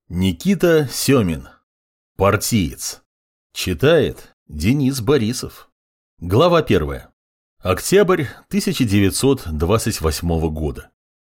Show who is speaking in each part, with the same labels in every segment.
Speaker 1: Никита Семин. Партиец. Читает Денис Борисов. Глава 1. Октябрь 1928 года.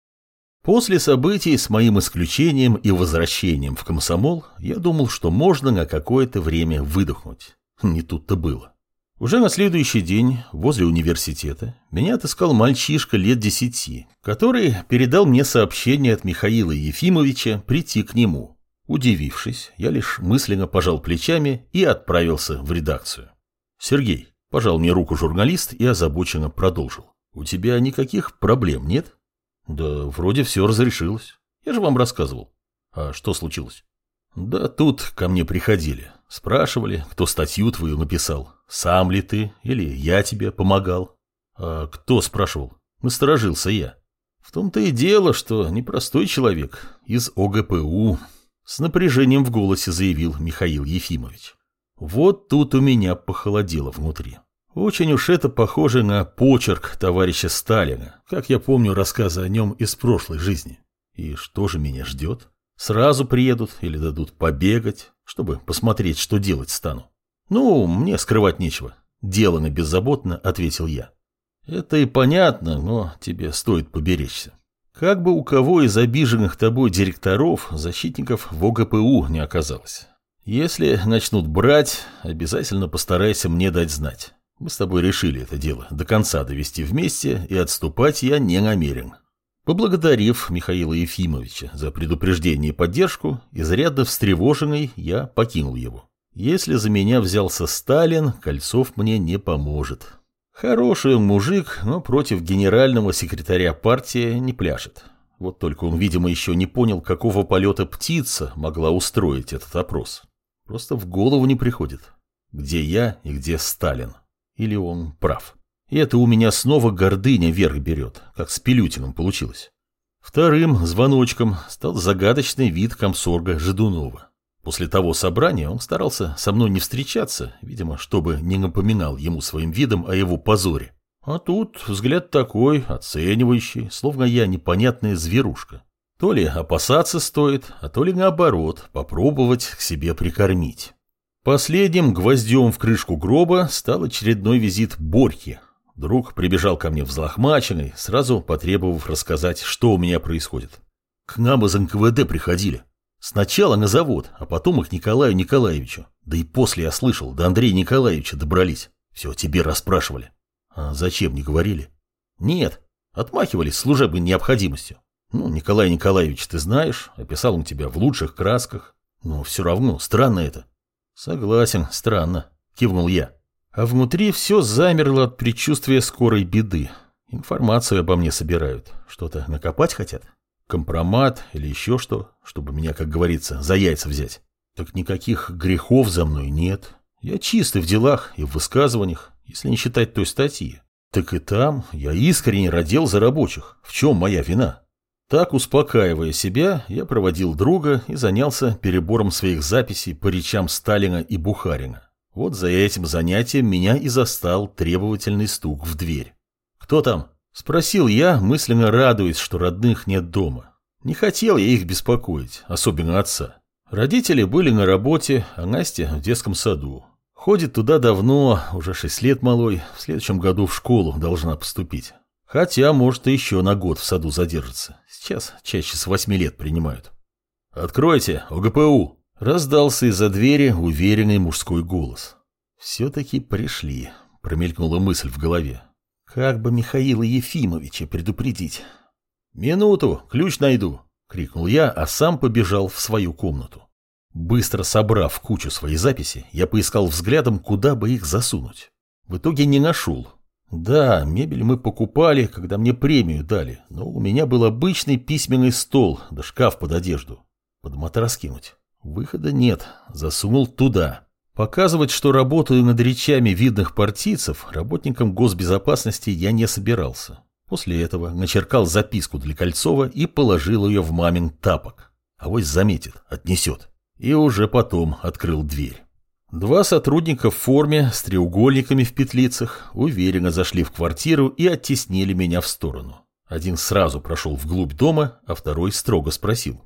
Speaker 1: После событий с моим исключением и возвращением в комсомол я думал, что можно на какое-то время выдохнуть. Не тут-то было. Уже на следующий день возле университета меня отыскал мальчишка лет 10, который передал мне сообщение от Михаила Ефимовича прийти к нему. Удивившись, я лишь мысленно пожал плечами и отправился в редакцию. «Сергей», — пожал мне руку журналист и озабоченно продолжил. «У тебя никаких проблем нет?» «Да вроде все разрешилось. Я же вам рассказывал». «А что случилось?» «Да тут ко мне приходили. Спрашивали, кто статью твою написал. Сам ли ты или я тебе помогал?» «А кто спрашивал?» Насторожился я. «В том-то и дело, что непростой человек из ОГПУ», — с напряжением в голосе заявил Михаил Ефимович. Вот тут у меня похолодело внутри. Очень уж это похоже на почерк товарища Сталина, как я помню рассказы о нем из прошлой жизни. И что же меня ждет? Сразу приедут или дадут побегать, чтобы посмотреть, что делать стану? Ну, мне скрывать нечего. Делано беззаботно, ответил я. Это и понятно, но тебе стоит поберечься. Как бы у кого из обиженных тобой директоров, защитников в ОГПУ не оказалось. Если начнут брать, обязательно постарайся мне дать знать. Мы с тобой решили это дело до конца довести вместе, и отступать я не намерен. Поблагодарив Михаила Ефимовича за предупреждение и поддержку, изрядно встревоженный, я покинул его. Если за меня взялся Сталин, Кольцов мне не поможет. Хороший он мужик, но против генерального секретаря партии не пляшет. Вот только он, видимо, еще не понял, какого полета птица могла устроить этот опрос. Просто в голову не приходит, где я и где Сталин. Или он прав. И это у меня снова гордыня верх берет, как с Пилютиным получилось. Вторым звоночком стал загадочный вид комсорга Жидунова. После того собрания он старался со мной не встречаться, видимо, чтобы не напоминал ему своим видом о его позоре. А тут взгляд такой, оценивающий, словно я непонятная зверушка. То ли опасаться стоит, а то ли наоборот, попробовать к себе прикормить. Последним гвоздем в крышку гроба стал очередной визит Борьки. Друг прибежал ко мне взлохмаченный, сразу потребовав рассказать, что у меня происходит. К нам из НКВД приходили. Сначала на завод, а потом их Николаю Николаевичу. Да и после я слышал, до Андрея Николаевича добрались. Все, тебе расспрашивали. А зачем не говорили? Нет, отмахивались служебной необходимостью. Ну, Николай Николаевич, ты знаешь, описал он тебя в лучших красках. Но все равно, странно это. Согласен, странно, кивнул я. А внутри все замерло от предчувствия скорой беды. Информацию обо мне собирают. Что-то накопать хотят? Компромат или еще что, чтобы меня, как говорится, за яйца взять. Так никаких грехов за мной нет. Я чистый в делах и в высказываниях, если не считать той статьи. Так и там я искренне родил за рабочих. В чем моя вина? Так, успокаивая себя, я проводил друга и занялся перебором своих записей по речам Сталина и Бухарина. Вот за этим занятием меня и застал требовательный стук в дверь. «Кто там?» — спросил я, мысленно радуясь, что родных нет дома. Не хотел я их беспокоить, особенно отца. Родители были на работе, а Настя в детском саду. Ходит туда давно, уже 6 лет малой, в следующем году в школу должна поступить. Хотя, может, и еще на год в саду задержится. Сейчас чаще с 8 лет принимают. «Откройте, ОГПУ!» — раздался из-за двери уверенный мужской голос. «Все-таки пришли», — промелькнула мысль в голове. «Как бы Михаила Ефимовича предупредить?» «Минуту, ключ найду!» — крикнул я, а сам побежал в свою комнату. Быстро собрав в кучу свои записи, я поискал взглядом, куда бы их засунуть. В итоге не нашел. Да, мебель мы покупали, когда мне премию дали, но у меня был обычный письменный стол, да шкаф под одежду. Под матрас кинуть. Выхода нет, засунул туда. Показывать, что работаю над речами видных партийцев, работникам госбезопасности я не собирался. После этого начеркал записку для Кольцова и положил ее в мамин тапок. Авось заметит, отнесет. И уже потом открыл дверь. 2 сотрудника в форме с треугольниками в петлицах уверенно зашли в квартиру и оттеснили меня в сторону. Один сразу прошел вглубь дома, а второй строго спросил.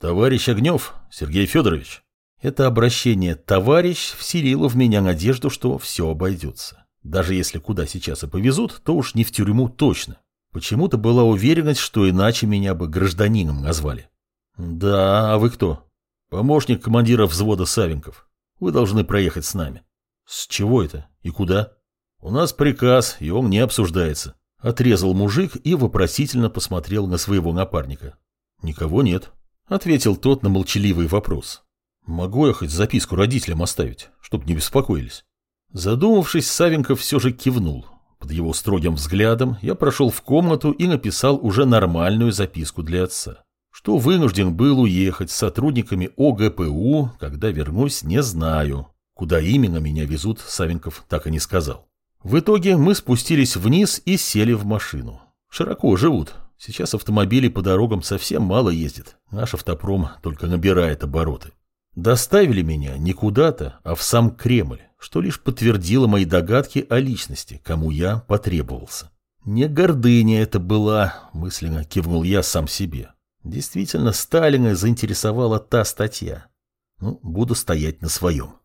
Speaker 1: Товарищ Огнев, Сергей Федорович. Это обращение «товарищ» вселило в меня надежду, что все обойдется. Даже если куда сейчас и повезут, то уж не в тюрьму точно. Почему-то была уверенность, что иначе меня бы гражданином назвали. Да, а вы кто? Помощник командира взвода Савенков. Вы должны проехать с нами. С чего это и куда? У нас приказ, и он не обсуждается. Отрезал мужик и вопросительно посмотрел на своего напарника. Никого нет, ответил тот на молчаливый вопрос. Могу я хоть записку родителям оставить, чтоб не беспокоились? Задумавшись, Савенков все же кивнул. Под его строгим взглядом я прошел в комнату и написал уже нормальную записку для отца. Что вынужден был уехать с сотрудниками ОГПУ, когда вернусь, не знаю. Куда именно меня везут, Савенков так и не сказал. В итоге мы спустились вниз и сели в машину. Широко живут. Сейчас автомобилей по дорогам совсем мало ездит. Наш автопром только набирает обороты. Доставили меня не куда-то, а в сам Кремль, что лишь подтвердило мои догадки о личности, кому я потребовался. Не гордыня это была, мысленно кивнул я сам себе. Действительно, Сталина заинтересовала та статья. Буду стоять на своем.